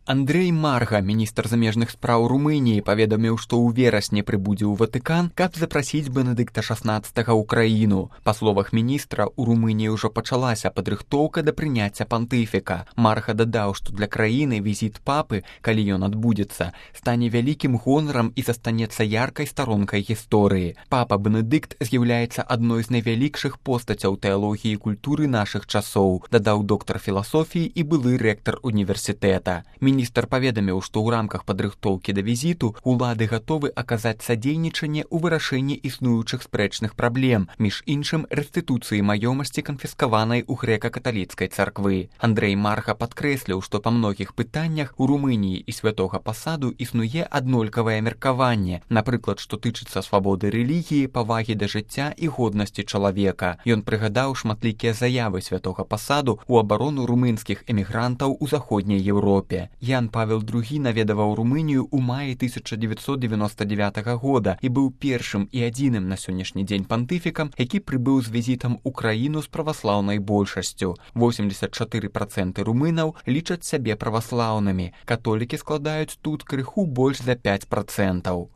Андрей Марга, міністр замежных спраў Румыніі, паведаміў, што ў верасні прыбудзе ў Ватыкан, каб запрасіць Бенедыкта XVI ў краіну. Па словах міністра, у Румыніі ўжо пачалася падрыхтоўка да прыняцця пантыфіка. Марга дадаў, што для краіны візіт папы, калі ён адбудзецца, стане вялікім гонарам і застанецца яркай старонкай гісторыі. Папа Бенедыкт з'яўляецца адной з найвялікшых постацяў тэалогіі і культуры нашых часоў, дадаў доктар філасофіі і былы рэктар універсітэта. Міністр паведаміў, што ў рамках падрыхтоўкі да візіту улады гатовы аказаць садзейнічанне ў вырашэнні існуючых спрэчных праблем, між іншым рэстытуцыі маёмасці канфіскаванай у грэка-каталіцкай царквы. Андрей Марга падкрэсліў, што па многіх пытаннях у Румыніі і святога пасаду існуе аднолькавае меркаванне, напрыклад, што тычыцца свабоды рэлігіі, павагі да жыцця і годнасці чалавека. Ён прыгадаў шматлікія заявы святога пасаду ў абарону румынскіх эмігрантаў у заходняй Еўропе. Ян Павел II наведаваў Румынію ў маі 1999 года і быў першым і адзіным на сённяшні дзень пантыфікам, які прыбыў з візітам у краіну з праваслаўнай большасцю. 84% румынаў лічаць сябе праваслаўнымі. Католікі складаюць тут крыху больш за 5%.